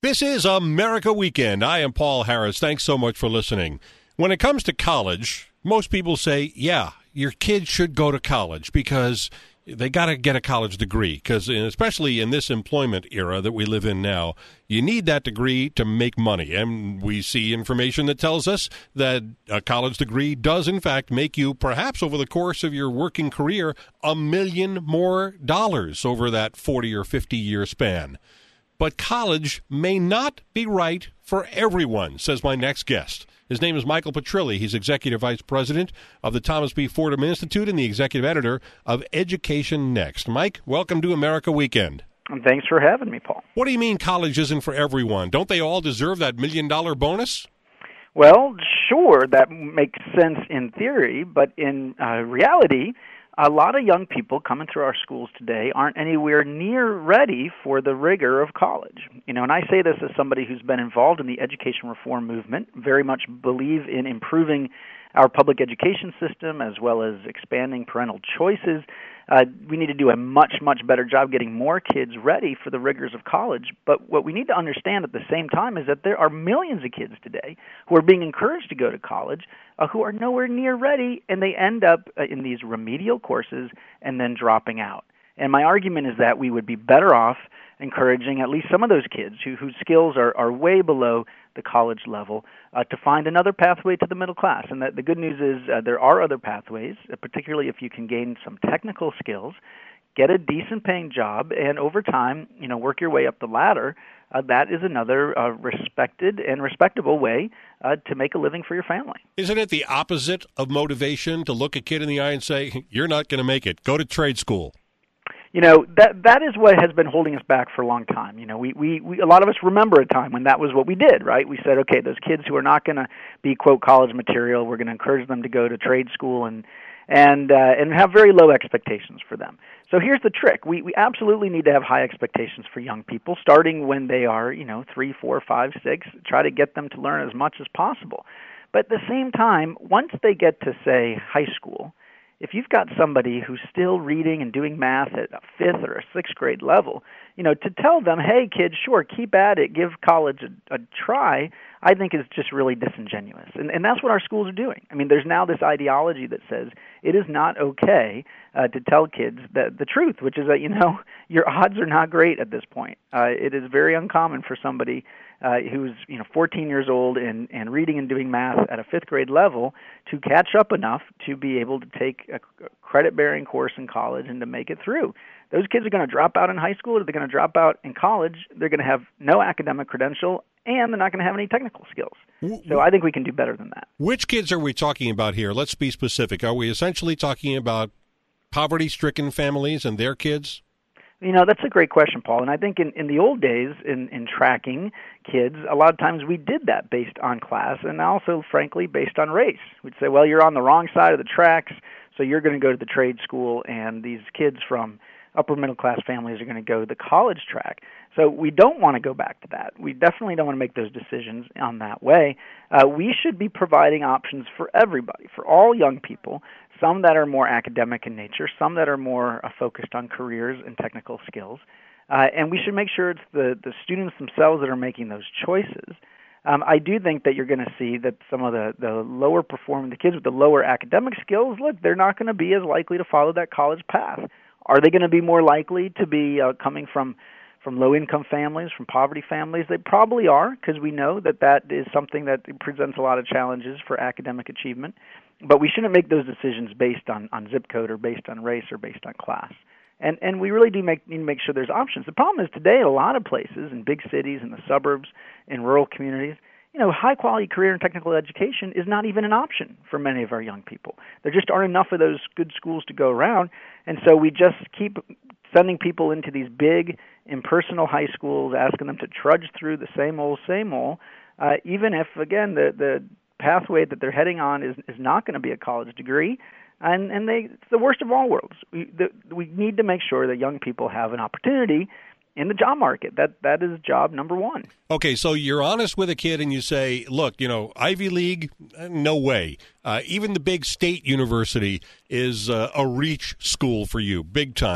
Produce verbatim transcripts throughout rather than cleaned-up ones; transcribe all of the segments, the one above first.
This is America Weekend. I am Paul Harris. Thanks so much for listening. When it comes to college, most people say, yeah, your kids should go to college because they got to get a college degree. Because especially in this employment era that we live in now, you need that degree to make money. And we see information that tells us that a college degree does, in fact, make you, perhaps over the course of your working career, a million more dollars over that forty or fifty year span. But college may not be right for everyone, says my next guest. His name is Michael Petrilli. He's Executive Vice President of the Thomas B. Fordham Institute and the Executive Editor of Education Next. Mike, welcome to America Weekend. Thanks for having me, Paul. What do you mean college isn't for everyone? Don't they all deserve that million-dollar bonus? Well, sure, that makes sense in theory, but in uh, reality, a lot of young people coming through our schools today aren't anywhere near ready for the rigor of college. You know, and I say this as somebody who's been involved in the education reform movement, very much believe in improving our public education system as well as expanding parental choices. Uh, we need to do a much, much better job getting more kids ready for the rigors of college. But what we need to understand at the same time is that there are millions of kids today who are being encouraged to go to college uh, who are nowhere near ready, and they end up uh, in these remedial courses and then dropping out. And my argument is that we would be better off encouraging at least some of those kids who, whose skills are, are way below the college level uh, to find another pathway to the middle class. And that the good news is uh, there are other pathways, uh, particularly if you can gain some technical skills, get a decent paying job, and over time, you know, work your way up the ladder. Uh, that is another uh, respected and respectable way uh, to make a living for your family. Isn't it the opposite of motivation to look a kid in the eye and say, you're not going to make it, go to trade school? You know, that that is what has been holding us back for a long time. You know, we, we, we a lot of us remember a time when that was what we did, right? We said, okay, those kids who are not going to be, quote, college material, we're going to encourage them to go to trade school and and uh, and have very low expectations for them. So here's the trick. We we absolutely need to have high expectations for young people, starting when they are, you know, three, four, five, six, try to get them to learn as much as possible. But at the same time, once they get to, say, high school, if you've got somebody who's still reading and doing math at a fifth or a sixth grade level, you know, to tell them, hey, kids, sure, keep at it, give college a, a try, I think is just really disingenuous. And, and that's what our schools are doing. I mean, there's now this ideology that says it is not okay uh, to tell kids the, the truth, which is that, you know, your odds are not great at this point. Uh, it is very uncommon for somebody Uh, who's you know fourteen years old and, and reading and doing math at a fifth grade level to catch up enough to be able to take a credit-bearing course in college and to make it through. Those kids are going to drop out in high school, or they're going to drop out in college. They're going to have no academic credential, and they're not going to have any technical skills. So I think we can do better than that. Which kids are we talking about here? Let's be specific. Are we essentially talking about poverty-stricken families and their kids? You know, that's a great question, Paul. And I think in, in the old days, in, in tracking kids, a lot of times we did that based on class and also, frankly, based on race. We'd say, well, you're on the wrong side of the tracks, so you're going to go to the trade school, and these kids from upper middle-class families are going to go to the college track. So we don't want to go back to that. We definitely don't want to make those decisions on that way. Uh, we should be providing options for everybody, for all young people, some that are more academic in nature, some that are more uh, focused on careers and technical skills. Uh, and we should make sure it's the, the students themselves that are making those choices. Um, I do think that you're going to see that some of the, the lower performing, the kids with the lower academic skills, look, they're not going to be as likely to follow that college path. Are they going to be more likely to be uh, coming from from low-income families, from poverty families? They probably are, because we know that that is something that presents a lot of challenges for academic achievement. But we shouldn't make those decisions based on, on zip code or based on race or based on class. And and we really do make, need to make sure there's options. The problem is today in a lot of places, in big cities, in the suburbs, in rural communities, you know, high-quality career and technical education is not even an option for many of our young people. There just aren't enough of those good schools to go around, and so we just keep sending people into these big, impersonal high schools, asking them to trudge through the same old, same old, uh, even if, again, the, the pathway that they're heading on is, is not going to be a college degree, and, and they, it's the worst of all worlds. We, the, we need to make sure that young people have an opportunity in the job market. That that is job number one. Okay, so you're honest with a kid and you say, look, you know, Ivy League, no way. Uh, even the big state university is uh, a reach school for you, big time.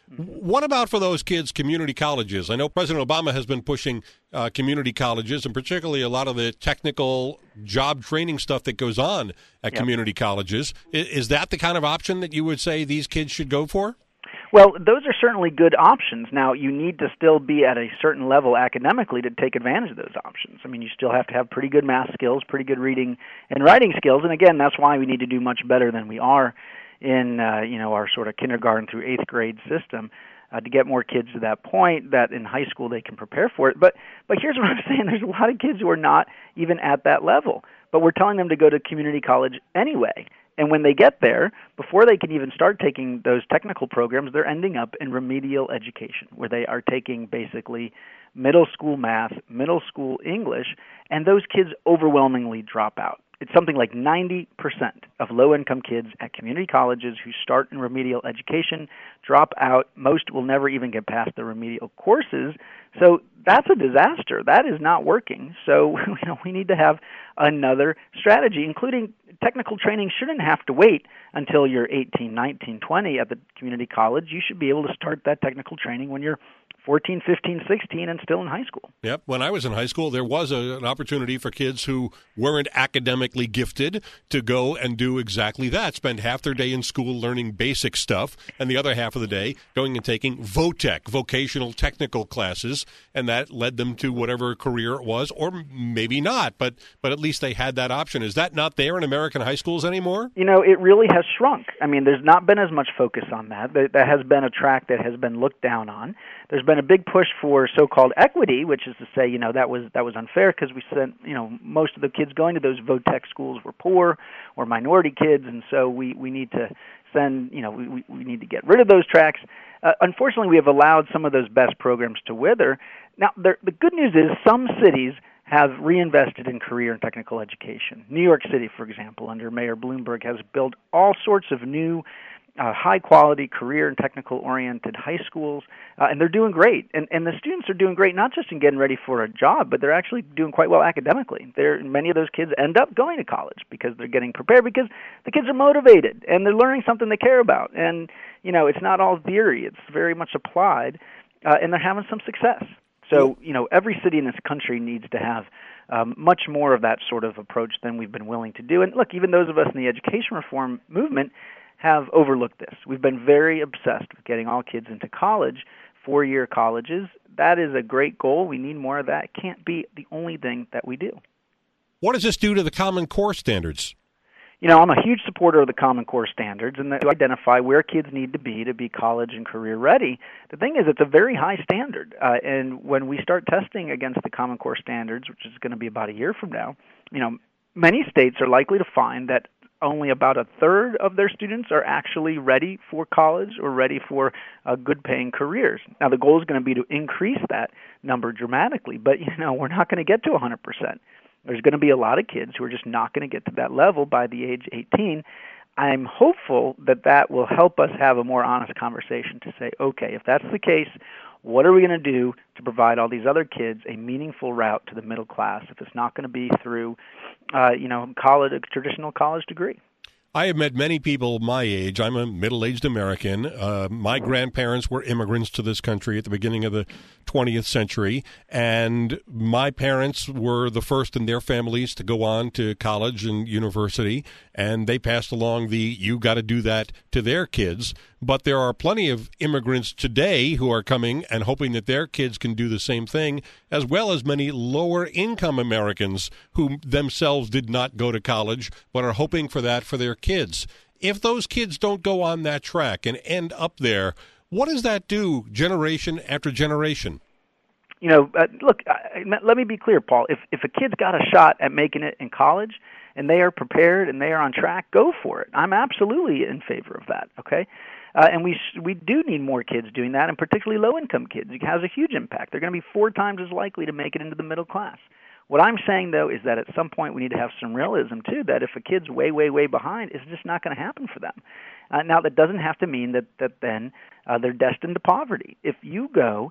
What about for those kids, community colleges? I know President Obama has been pushing uh, community colleges, and particularly a lot of the technical job training stuff that goes on at yep. community colleges. Is, is that the kind of option that you would say these kids should go for? Well, those are certainly good options. Now, you need to still be at a certain level academically to take advantage of those options. I mean, you still have to have pretty good math skills, pretty good reading and writing skills, and again, that's why we need to do much better than we are in uh, you know our sort of kindergarten through eighth grade system uh, to get more kids to that point that in high school they can prepare for it. But but here's what I'm saying: there's a lot of kids who are not even at that level, but we're telling them to go to community college anyway. And when they get there, before they can even start taking those technical programs, they're ending up in remedial education, where they are taking basically middle school math, middle school English, and those kids overwhelmingly drop out. It's something like ninety percent of low-income kids at community colleges who start in remedial education drop out. Most will never even get past the remedial courses. So that's a disaster. That is not working. So you know, we need to have another strategy, including technical training shouldn't have to wait until you're eighteen, nineteen, twenty at the community college. You should be able to start that technical training when you're fourteen, fifteen, sixteen, and still in high school. Yep. When I was in high school, there was a, an opportunity for kids who weren't academically gifted to go and do exactly that, spend half their day in school learning basic stuff, and the other half of the day going and taking VOTEC, vocational technical classes, and that led them to whatever career it was, or maybe not, but, but at least they had that option. Is that not there in American high schools anymore? You know, it really has shrunk. I mean, there's not been as much focus on that. That has been a track that has been looked down on. There's been a big push for so-called equity, which is to say, you know, that was that was unfair because we sent, you know, most of the kids going to those VOTEC schools were poor or minority kids, and so we, we need to send, you know, we, we need to get rid of those tracks. Uh, unfortunately, we have allowed some of those best programs to wither. Now, the good news is some cities have reinvested in career and technical education. New York City, for example, under Mayor Bloomberg, has built all sorts of new Uh, high-quality career and technical-oriented high schools, uh, and they're doing great. And, and the students are doing great not just in getting ready for a job, but they're actually doing quite well academically. They're, many of those kids end up going to college because they're getting prepared, because the kids are motivated, and they're learning something they care about. And, you know, it's not all theory. It's very much applied, uh, and they're having some success. So, you know, every city in this country needs to have um, much more of that sort of approach than we've been willing to do. And, look, even those of us in the education reform movement have overlooked this. We've been very obsessed with getting all kids into college, four-year colleges. That is a great goal. We need more of that. It can't be the only thing that we do. What does this do to the Common Core standards? You know, I'm a huge supporter of the Common Core standards and to identify where kids need to be to be college and career ready. The thing is, it's a very high standard, uh, and when we start testing against the Common Core standards, which is going to be about a year from now, you know, many states are likely to find that only about a third of their students are actually ready for college or ready for uh, good-paying careers. Now, the goal is going to be to increase that number dramatically, but, you know, we're not going to get to one hundred percent. There's going to be a lot of kids who are just not going to get to that level by the age eighteen. I'm hopeful that that will help us have a more honest conversation to say, okay, if that's the case, what are we going to do to provide all these other kids a meaningful route to the middle class if it's not going to be through, uh, you know, college, a traditional college degree? I have met many people my age. I'm a middle-aged American. Uh, my grandparents were immigrants to this country at the beginning of the twentieth century, and my parents were the first in their families to go on to college and university, and they passed along the you got to do that to their kids. But there are plenty of immigrants today who are coming and hoping that their kids can do the same thing, as well as many lower-income Americans who themselves did not go to college but are hoping for that for their kids. If those kids don't go on that track and end up there, what does that do generation after generation? You know, uh, look, uh, let me be clear, Paul. If if a kid's got a shot at making it in college and they are prepared and they are on track, go for it. I'm absolutely in favor of that, okay? Uh, and we sh- we do need more kids doing that, and particularly low-income kids. It has a huge impact. They're going to be four times as likely to make it into the middle class. What I'm saying, though, is that at some point we need to have some realism, too, that if a kid's way, way, way behind, it's just not going to happen for them. Uh, now, that doesn't have to mean that, that then uh, they're destined to poverty. If you go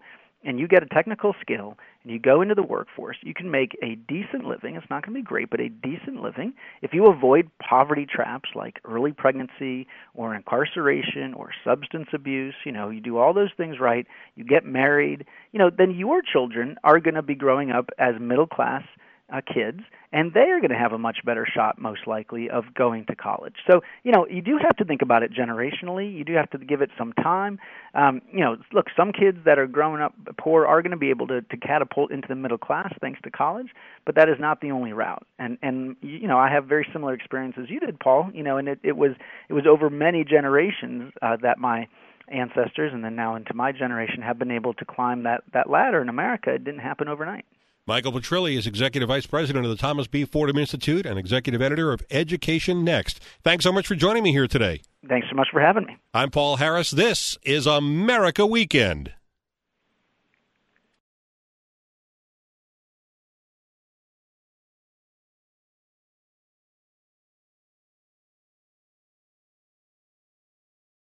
and you get a technical skill and you go into the workforce, you can make a decent living. It's not going to be great, but a decent living if you avoid poverty traps like early pregnancy or incarceration or substance abuse. You know, you do all those things right, you get married, you know, then your children are going to be growing up as middle-class uh, kids, and they are going to have a much better shot, most likely, of going to college. So, you know, you do have to think about it generationally. You do have to give it some time. Um, you know, look, some kids that are growing up poor are going to be able to, to catapult into the middle class thanks to college, but that is not the only route. And, and you know, I have very similar experiences you did, Paul, you know, and it, it was it was over many generations uh, that my ancestors and then now into my generation have been able to climb that, that ladder in America. It didn't happen overnight. Michael Petrilli is Executive Vice President of the Thomas B. Fordham Institute and Executive Editor of Education Next. Thanks so much for joining me here today. Thanks so much for having me. I'm Paul Harris. This is America Weekend.